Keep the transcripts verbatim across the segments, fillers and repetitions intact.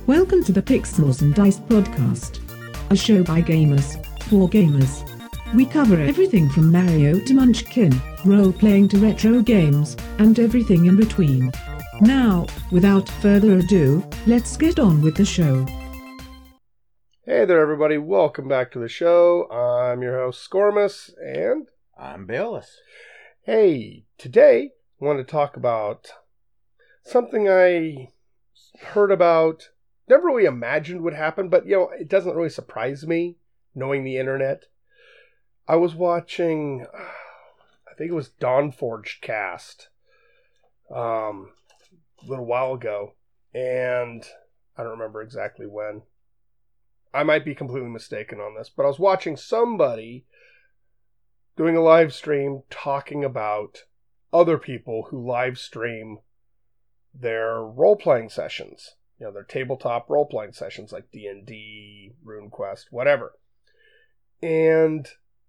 Welcome to the Pixels and Dice podcast, a show by gamers, for gamers. We cover everything from Mario to Munchkin, role-playing to retro games, and everything in between. Now, without further ado, let's get on with the show. Hey there everybody, welcome back to the show. I'm your host Scormus, and I'm Bayless. Hey, today I want to talk about something I heard about, never really imagined would happen, but you know, it doesn't really surprise me, knowing the internet. I was watching, I think it was Dawnforged Cast, um, a little while ago, and I don't remember exactly when. I might be completely mistaken on this, but I was watching somebody doing a live stream talking about other people who live stream their role-playing sessions. You know, their tabletop role-playing sessions like D and D, RuneQuest, whatever. And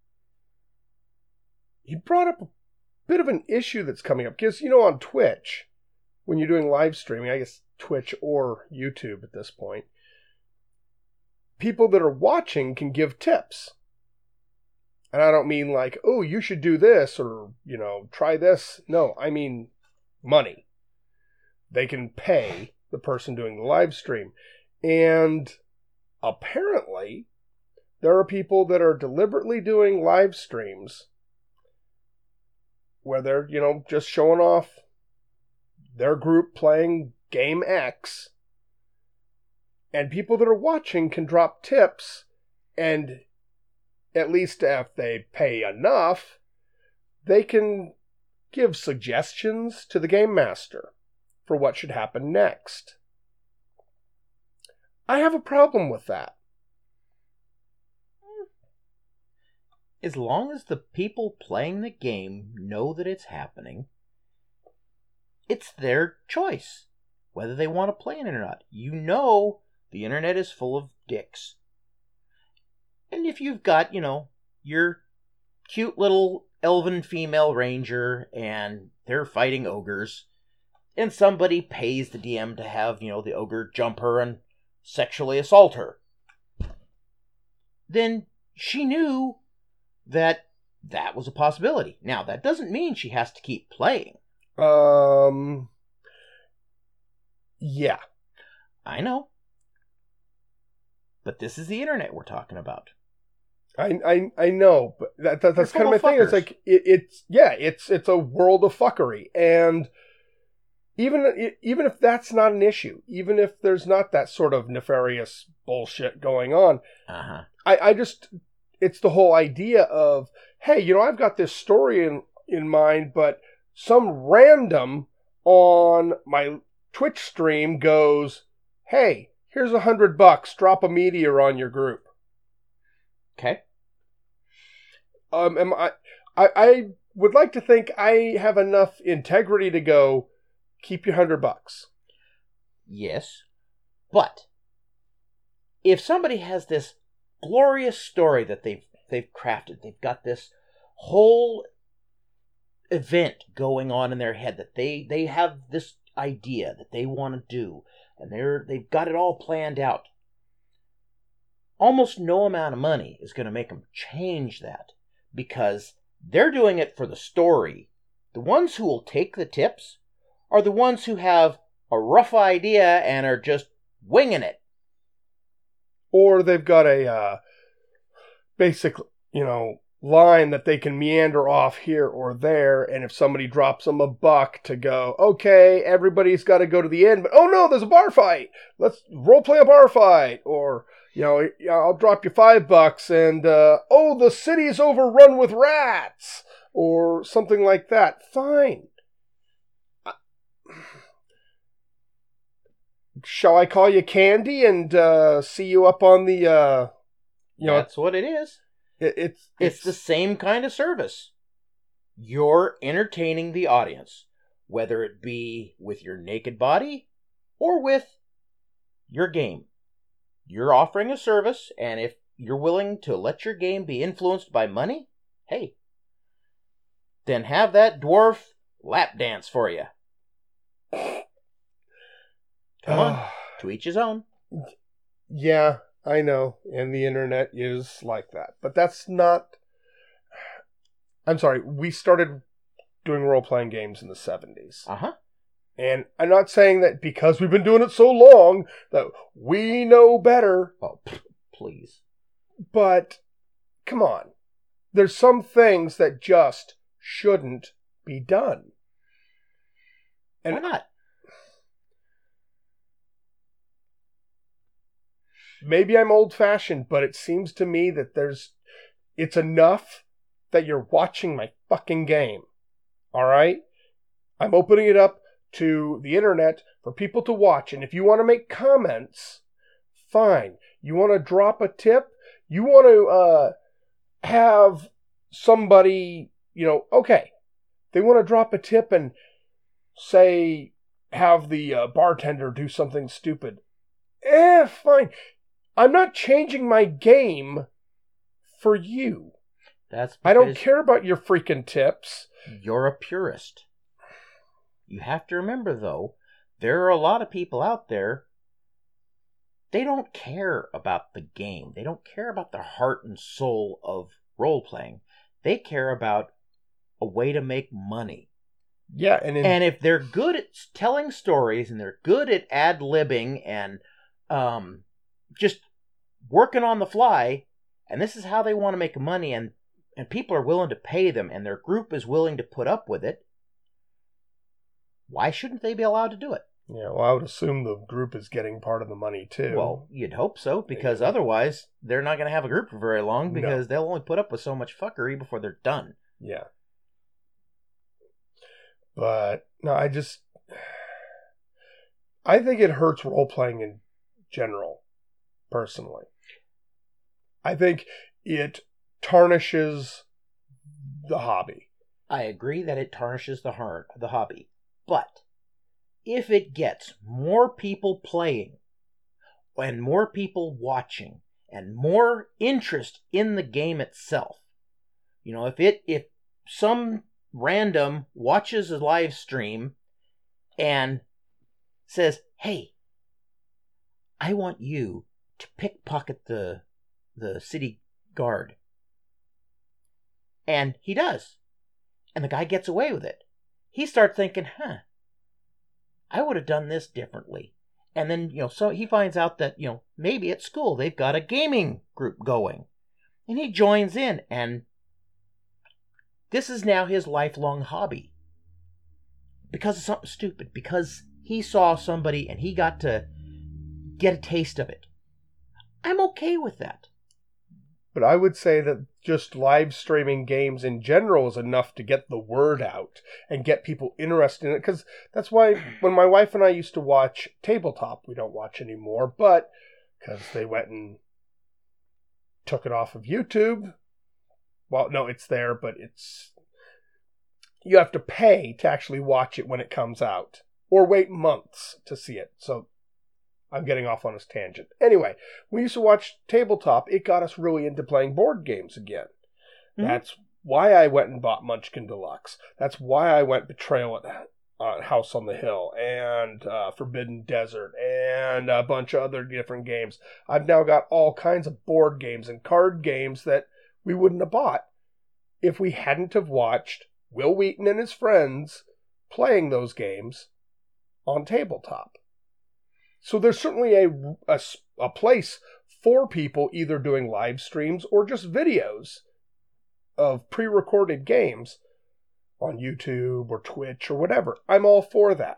he brought up a bit of an issue that's coming up. Because, you know, on Twitch, when you're doing live streaming, I guess Twitch or YouTube at this point, people that are watching can give tips. And I don't mean like, oh, you should do this or, you know, try this. No, I mean money. They can pay the person doing the live stream. And apparently, there are people that are deliberately doing live streams where they're, you know, just showing off their group playing game X. And people that are watching can drop tips, and at least if they pay enough, they can give suggestions to the game master for what should happen next. I have a problem with that. As long as the people playing the game know that it's happening, it's their choice whether they want to play it or not. You know the internet is full of dicks. And if you've got, you know, your cute little elven female ranger and they're fighting ogres, and somebody pays the D M to have, you know, the ogre jump her and sexually assault her, then she knew that that was a possibility. Now, that doesn't mean she has to keep playing. Um, yeah. I know. But this is the internet we're talking about. I I I know, but that, that that's They're kind of my full thing. of It's like it, it's yeah, it's it's a world of fuckery, and even even if that's not an issue, even if there's not that sort of nefarious bullshit going on, uh-huh. I I just it's the whole idea of, hey, you know, I've got this story in in mind, but some random on my Twitch stream goes, hey, here's a hundred bucks, drop a meteor on your group. Okay. Um, am I, I, I would like to think I have enough integrity to go, keep your hundred bucks. Yes, but if somebody has this glorious story that they've they've crafted, they've got this whole event going on in their head that they they have this idea that they want to do, and they're they've got it all planned out. Almost no amount of money is going to make them change that, because they're doing it for the story. The ones who will take the tips are the ones who have a rough idea and are just winging it. Or they've got a uh, basic, you know, line that they can meander off here or there, and if somebody drops them a buck to go, okay, everybody's got to go to the end, but oh no, there's a bar fight. Let's role play a bar fight. Or, you know, I'll drop you five bucks and, uh, oh, the city's overrun with rats, or something like that. Fine. Shall I call you Candy and uh, see you up on the, uh, you know, That's what it is. it, it's, It's it's the same kind of service. You're entertaining the audience, whether it be with your naked body or with your game. You're offering a service, and if you're willing to let your game be influenced by money, hey, then have that dwarf lap dance for you. Come on, to each his own. Yeah, I know. And the internet is like that. But that's not... I'm sorry. We started doing role-playing games in the seventies. Uh-huh. And I'm not saying that because we've been doing it so long that we know better. Oh, please. But, come on. There's some things that just shouldn't be done. And why not? Maybe I'm old-fashioned, but it seems to me that there's... It's enough that you're watching my fucking game. All right? I'm opening it up to the internet for people to watch. And if you want to make comments, fine. You want to drop a tip? You want to uh, have somebody, you know, okay. They want to drop a tip and say, have the uh, bartender do something stupid. Eh, fine. I'm not changing my game for you. That's I don't care about your freaking tips. You're a purist. You have to remember, though, there are a lot of people out there, they don't care about the game. They don't care about the heart and soul of role-playing. They care about a way to make money. Yeah, and in... and if they're good at telling stories and they're good at ad-libbing and um, just working on the fly, and this is how they want to make money, and, and people are willing to pay them, and their group is willing to put up with it, why shouldn't they be allowed to do it? Yeah, well, I would assume the group is getting part of the money, too. Well, you'd hope so, because yeah. otherwise they're not going to have a group for very long, because no. they'll only put up with so much fuckery before they're done. Yeah. But, no, I just... I think it hurts role-playing in general, personally. I think it tarnishes the hobby. I agree that it tarnishes the, har- the hobby. But if it gets more people playing and more people watching and more interest in the game itself, you know, if it if some random watches a live stream and says, "Hey, I want you to pickpocket the the city guard," and he does, and the guy gets away with it. He starts thinking, huh, I would have done this differently. And then, you know, so he finds out that, you know, maybe at school they've got a gaming group going. And he joins in, and this is now his lifelong hobby. Because of something stupid. Because he saw somebody and he got to get a taste of it. I'm okay with that. But I would say that just live streaming games in general is enough to get the word out and get people interested in it. Because that's why when my wife and I used to watch Tabletop, we don't watch anymore, but because they went and took it off of YouTube. Well, no, it's there, but it's... You have to pay to actually watch it when it comes out. Or wait months to see it. So... I'm getting off on this tangent. Anyway, we used to watch Tabletop. It got us really into playing board games again. Mm-hmm. That's why I went and bought Munchkin Deluxe. That's why I went Betrayal at uh, House on the Hill and uh, Forbidden Desert and a bunch of other different games. I've now got all kinds of board games and card games that we wouldn't have bought if we hadn't have watched Will Wheaton and his friends playing those games on Tabletop. So there's certainly a, a, a place for people either doing live streams or just videos of pre-recorded games on YouTube or Twitch or whatever. I'm all for that.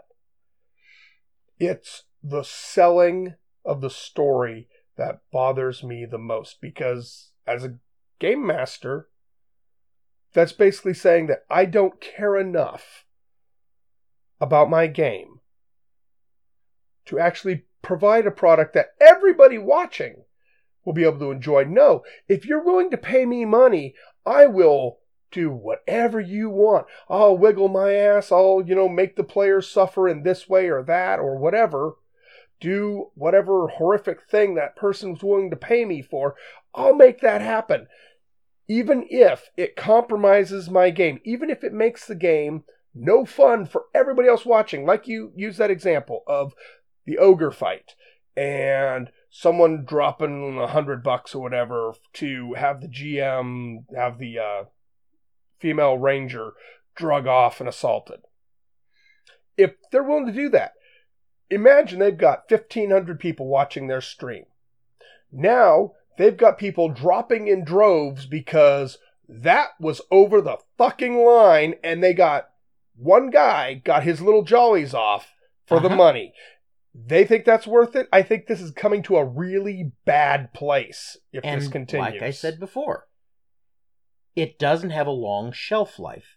It's the selling of the story that bothers me the most, because as a game master, that's basically saying that I don't care enough about my game to actually provide a product that everybody watching will be able to enjoy. No, if you're willing to pay me money, I will do whatever you want. I'll wiggle my ass. I'll, you know, make the players suffer in this way or that or whatever. Do whatever horrific thing that person's willing to pay me for. I'll make that happen. Even if it compromises my game, even if it makes the game no fun for everybody else watching, like you use that example of the ogre fight. and someone dropping a hundred bucks or whatever to have the G M, have the uh, female ranger drug off and assaulted. If they're willing to do that, imagine they've got fifteen hundred people watching their stream. Now, they've got people dropping in droves because that was over the fucking line, and they got, one guy got his little jollies off for uh-huh. the money. They think that's worth it. I think this is coming to a really bad place if and this continues. Like I said before, it doesn't have a long shelf life.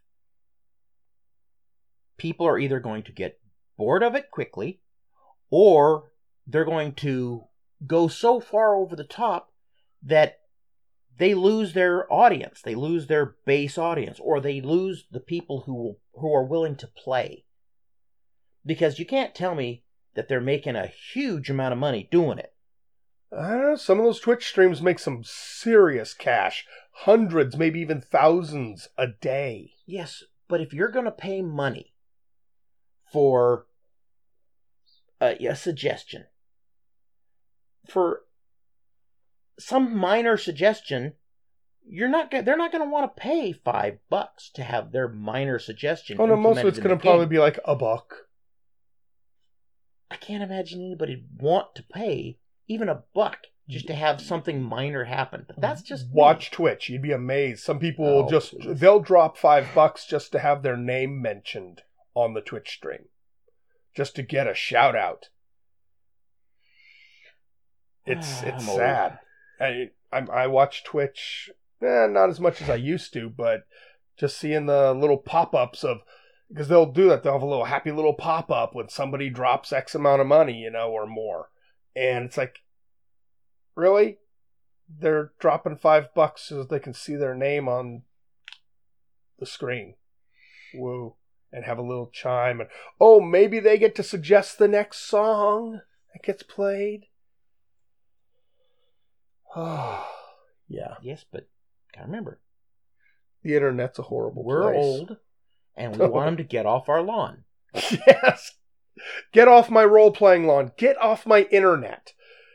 People are either going to get bored of it quickly, or they're going to go so far over the top that they lose their audience. They lose their base audience, or they lose the people who who are willing to play. Because you can't tell me that they're making a huge amount of money doing it. I don't know. Some of those Twitch streams make some serious cash. Hundreds, maybe even thousands a day. Yes, but if you're going to pay money for a, a suggestion, for some minor suggestion, you're not. They're not going to want to pay five bucks to have their minor suggestion. Oh no, most of it's going to probably be like a buck. I can't imagine anybody want to pay even a buck just to have something minor happen. But that's just watch me. Twitch. You'd be amazed. Some people Oh, will just please. they'll drop five bucks just to have their name mentioned on the Twitch stream, just to get a shout out. It's I'm it's old. sad. I, I I watch Twitch, eh, not as much as I used to, but just seeing the little pop ups of. Because they'll do that. They'll have a little happy little pop-up when somebody drops X amount of money, you know, or more. And it's like, really? They're dropping five bucks so that they can see their name on the screen. Whoa. And have a little chime. And, oh, maybe they get to suggest the next song that gets played. Oh, yeah. Yes, but gotta remember, The internet's a horrible we're place. old. And we want them to get off our lawn. Yes. Get off my role-playing lawn. Get off my internet.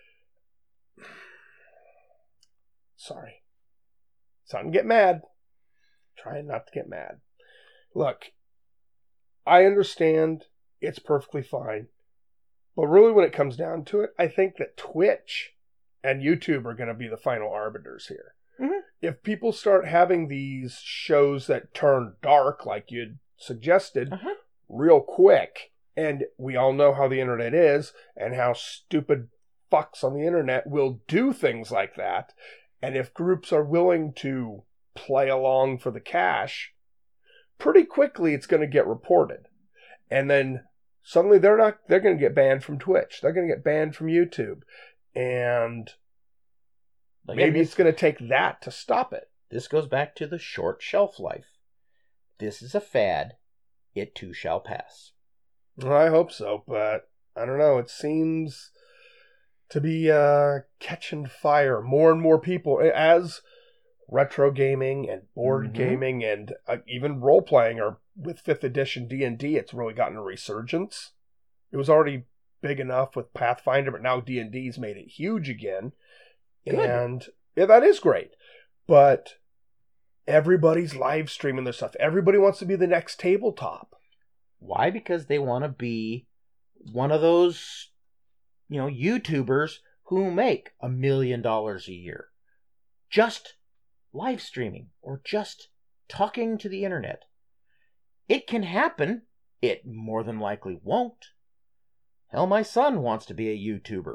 Sorry. Starting to get mad. Trying not to get mad. Look, I understand it's perfectly fine. But really when it comes down to it, I think that Twitch and YouTube are going to be the final arbiters here. Mm-hmm. If people start having these shows that turn dark, like you'd suggested, uh-huh. real quick, and we all know how the internet is, and how stupid fucks on the internet will do things like that, and if groups are willing to play along for the cash, pretty quickly it's going to get reported. And then suddenly they're not, they're going to get banned from Twitch. They're going to get banned from YouTube. And Again, maybe it's going to take that to stop it. This goes back to the short shelf life. This is a fad. It too shall pass. Well, I hope so, but I don't know. It seems to be uh, catching fire. More and more people, as retro gaming and board mm-hmm. gaming and uh, even role-playing are with fifth edition D and D, it's really gotten a resurgence. It was already big enough with Pathfinder, but now D and D's made it huge again. Good. And yeah, that is great. But everybody's live streaming their stuff. Everybody wants to be the next tabletop. Why? Because they want to be one of those, you know, YouTubers who make a million dollars a year. Just live streaming or just talking to the internet. It can happen. It more than likely won't. Hell, my son wants to be a YouTuber.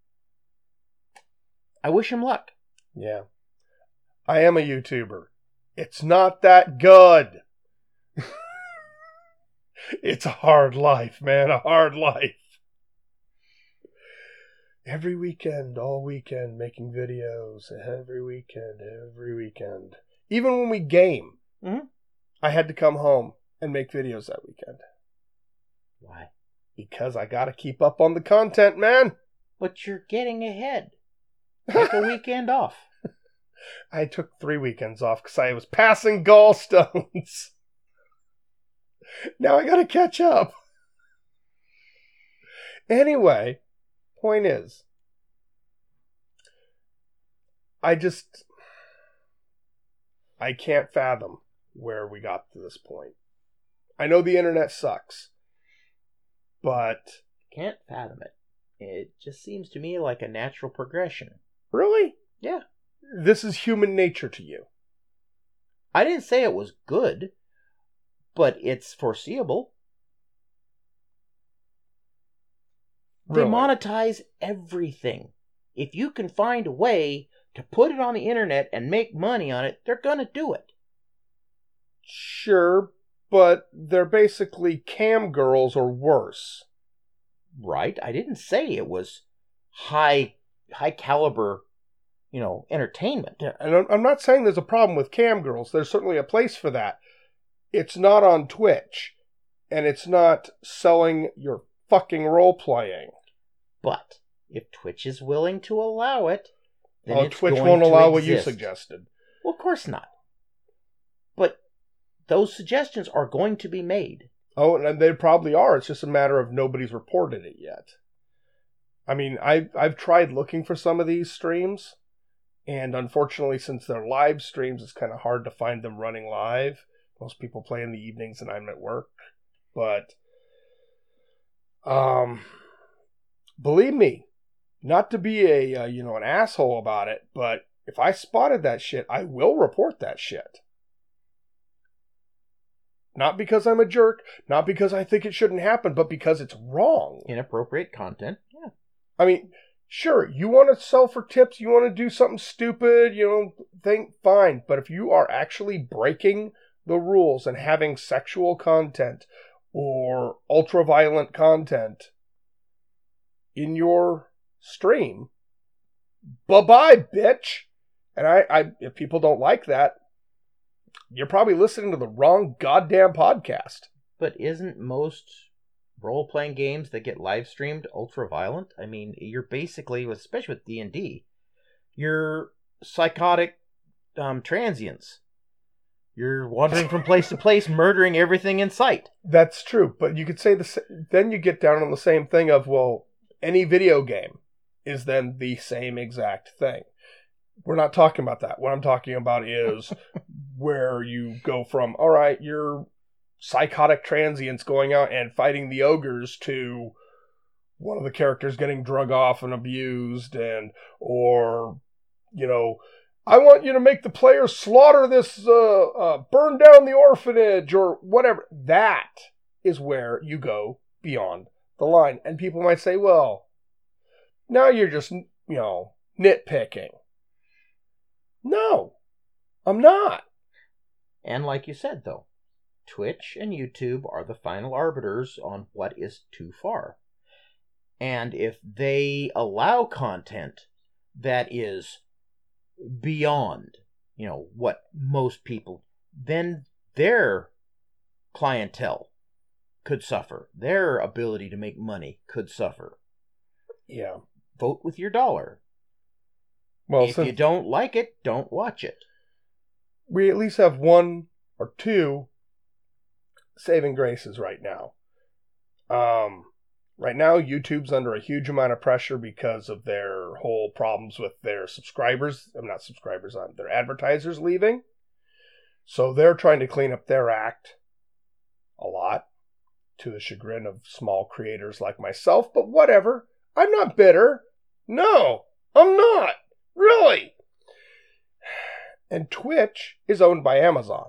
I wish him luck. Yeah. I am a YouTuber. It's not that good. It's a hard life, man. A hard life. Every weekend, all weekend, making videos. Every weekend, every weekend. Even when we game, mm-hmm. I had to come home and make videos that weekend. Why? Because I gotta keep up on the content, man. But you're getting ahead. Take a weekend off. I took three weekends off because I was passing gallstones. Now I gotta catch up. Anyway, Point is, I just, I can't fathom where we got to this point. I know the internet sucks, but... Can't fathom it. It just seems to me like a natural progression. Really? Yeah. This is human nature to you. I didn't say it was good, but it's foreseeable. Really? They monetize everything. If you can find a way to put it on the internet and make money on it, they're gonna do it. Sure, but they're basically cam girls or worse. Right? I didn't say it was high high caliber, you know, entertainment. Yeah, and I'm not saying there's a problem with cam girls. There's certainly a place for that. It's not on Twitch, and it's not selling your fucking role-playing. But if Twitch is willing to allow it, then oh, it's Twitch going won't to allow what you exist. suggested. Well, of course not. But those suggestions are going to be made. Oh, and they probably are. It's just a matter of nobody's reported it yet. I mean, I've, I've tried looking for some of these streams, and unfortunately, since they're live streams, it's kind of hard to find them running live. Most people play in the evenings, and I'm at work. But, um, believe me, not to be a uh, you know an asshole about it, but if I spotted that shit, I will report that shit. Not because I'm a jerk, not because I think it shouldn't happen, but because it's wrong. Inappropriate content. Yeah. I mean, sure, you want to sell for tips, you want to do something stupid, you know, think fine. But if you are actually breaking the rules and having sexual content or ultra-violent content in your stream, bye-bye, bitch. And I, I, if people don't like that, you're probably listening to the wrong goddamn podcast. But isn't most role-playing games that get live-streamed ultra-violent? I mean, you're basically, especially with D and D, you're psychotic um, transients. You're wandering from place to place, murdering everything in sight. That's true, but you could say the then you get down on the same thing of, well, any video game is then the same exact thing. We're not talking about that. What I'm talking about is where you go from, all right, you're psychotic transients going out and fighting the ogres to one of the characters getting drug off and abused, and or, you know, I want you to make the player slaughter this, uh, uh, burn down the orphanage or whatever. That is where you go beyond the line. And people might say, well, now you're just, you know, nitpicking. No, I'm not. And like you said, though, Twitch and YouTube are the final arbiters on what is too far. And if they allow content that is beyond, you know, what most people, then their clientele could suffer. Their ability to make money could suffer. Yeah. Vote with your dollar. Well, if you don't like it, don't watch it. We at least have one or two saving graces right now. Um, right now, YouTube's under a huge amount of pressure because of their whole problems with their subscribers. I'm not subscribers, on their advertisers leaving. So they're trying to clean up their act a lot, to the chagrin of small creators like myself. But whatever. I'm not bitter. No, I'm not. Really? And Twitch is owned by Amazon.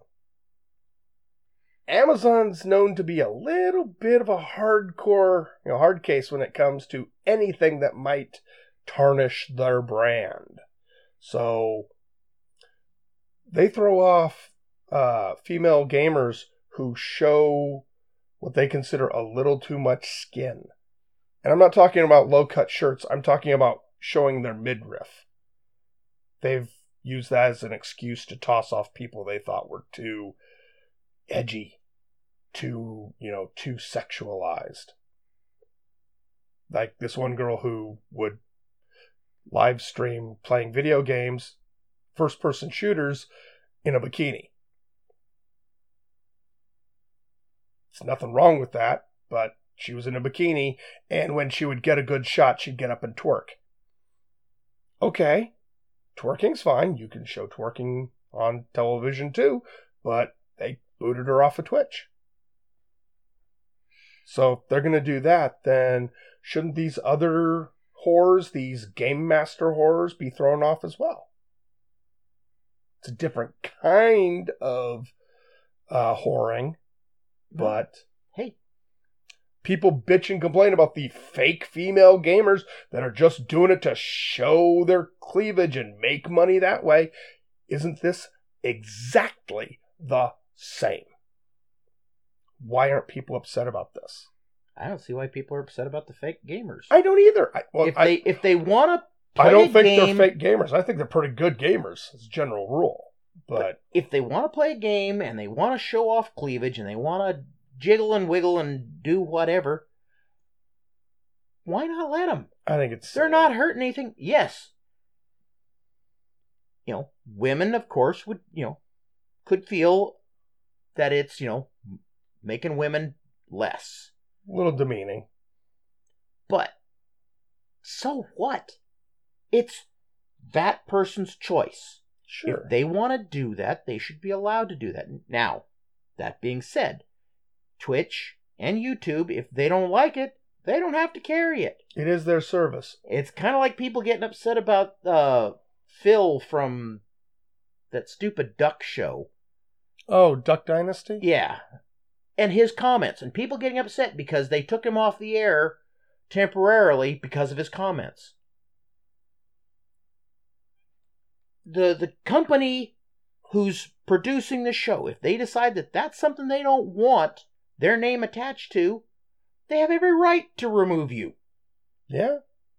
Amazon's known to be a little bit of a hardcore, you know, hard case when it comes to anything that might tarnish their brand. So they throw off uh, female gamers who show what they consider a little too much skin. And I'm not talking about low-cut shirts. I'm talking about showing their midriff. They've used that as an excuse to toss off people they thought were too edgy, too, you know, too sexualized. Like this one girl who would live stream playing video games, first-person shooters, in a bikini. There's nothing wrong with that, but she was in a bikini, and when she would get a good shot, she'd get up and twerk. Okay, twerking's fine. You can show twerking on television too, but they booted her off of Twitch. So if they're going to do that, then shouldn't these other whores, these Game Master whores, be thrown off as well? It's a different kind of uh, whoring, but hey, people bitch and complain about the fake female gamers that are just doing it to show their cleavage and make money that way. Isn't this exactly the same? Why aren't people upset about this? I don't see why people are upset about the fake gamers. I don't either. I, well, if I, they if they want to play I don't a think game, they're fake gamers. I think they're pretty good gamers as a general rule. But, but if they want to play a game and they want to show off cleavage and they want to jiggle and wiggle and do whatever, why not let them? I think it's... They're not hurting anything. Yes. You know, women, of course, would, you know, could feel that it's, you know, making women less. A little demeaning. But, so what? It's that person's choice. Sure. If they want to do that, they should be allowed to do that. Now, that being said, Twitch and YouTube, if they don't like it, they don't have to carry it. It is their service. It's kind of like people getting upset about uh, Phil from that stupid duck show. Oh, Duck Dynasty? Yeah. And his comments. And people getting upset because they took him off the air temporarily because of his comments. The the company who's producing the show, if they decide that that's something they don't want their name attached to, they have every right to remove you. Yeah.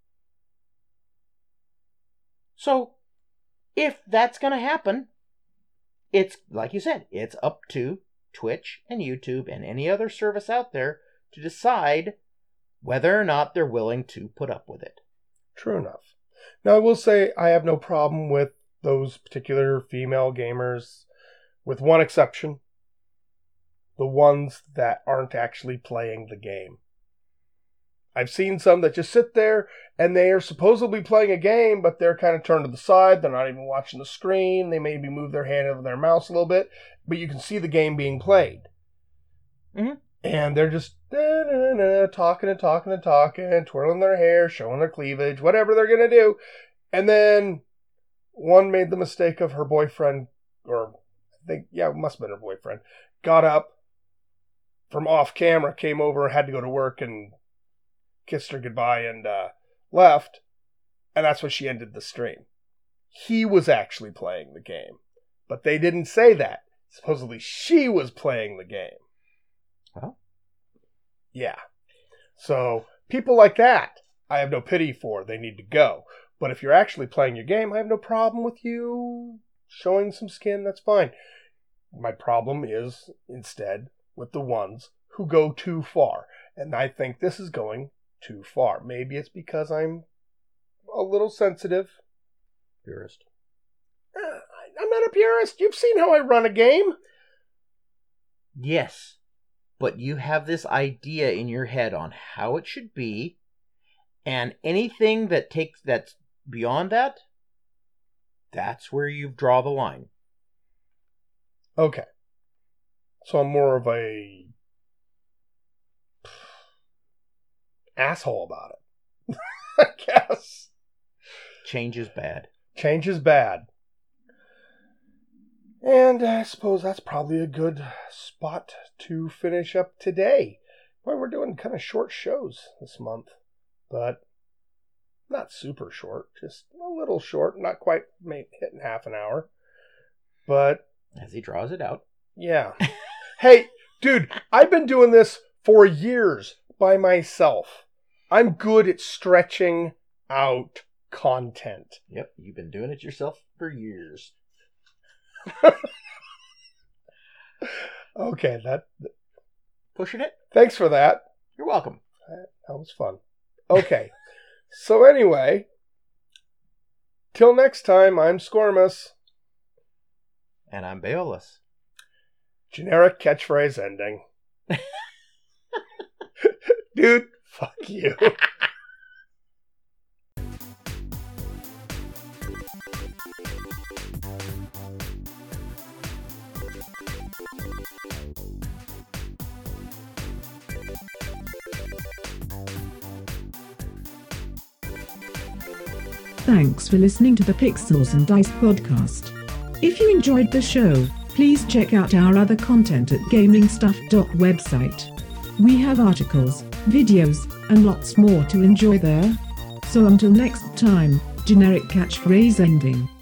So, if that's going to happen, it's, like you said, it's up to Twitch and YouTube and any other service out there to decide whether or not they're willing to put up with it. True enough. Now, I will say I have no problem with those particular female gamers, with one exception. The ones that aren't actually playing the game. I've seen some that just sit there and they are supposedly playing a game, but they're kind of turned to the side. They're not even watching the screen. They maybe move their hand over their mouse a little bit, but you can see the game being played. Mm-hmm. And they're just da, da, da, talking and talking and talking, twirling their hair, showing their cleavage, whatever they're going to do. And then one made the mistake of her boyfriend, or I think, yeah, it must have been her boyfriend, got up from off camera, came over, had to go to work, and kissed her goodbye and uh, left. And that's when she ended the stream. He was actually playing the game. But they didn't say that. Supposedly she was playing the game. Well, yeah. So people like that, I have no pity for. They need to go. But if you're actually playing your game, I have no problem with you showing some skin. That's fine. My problem is, instead, with the ones who go too far. And I think this is going too far. Maybe it's because I'm a little sensitive. Purist. Uh, I'm not a purist. You've seen how I run a game. Yes. But you have this idea in your head on how it should be, and anything that takes that's beyond that, that's where you draw the line. Okay. So I'm more of a asshole about it. I guess. Change is bad. Change is bad. And I suppose that's probably a good spot to finish up today. Well, we're doing kind of short shows this month, but not super short, just a little short, not quite hitting half an hour. But as he draws it out. Yeah. Hey, dude, I've been doing this for years by myself. I'm good at stretching out content. Yep, you've been doing it yourself for years. Okay, that... Pushing it? Thanks for that. You're welcome. That was fun. Okay, so anyway, till next time, I'm Squirmus. And I'm Baolus. Generic catchphrase ending. Dude, fuck you. Thanks for listening to the Pixels and Dice podcast. If you enjoyed the show, please check out our other content at gaming stuff dot website. We have articles, videos, and lots more to enjoy there. So until next time, generic catchphrase ending.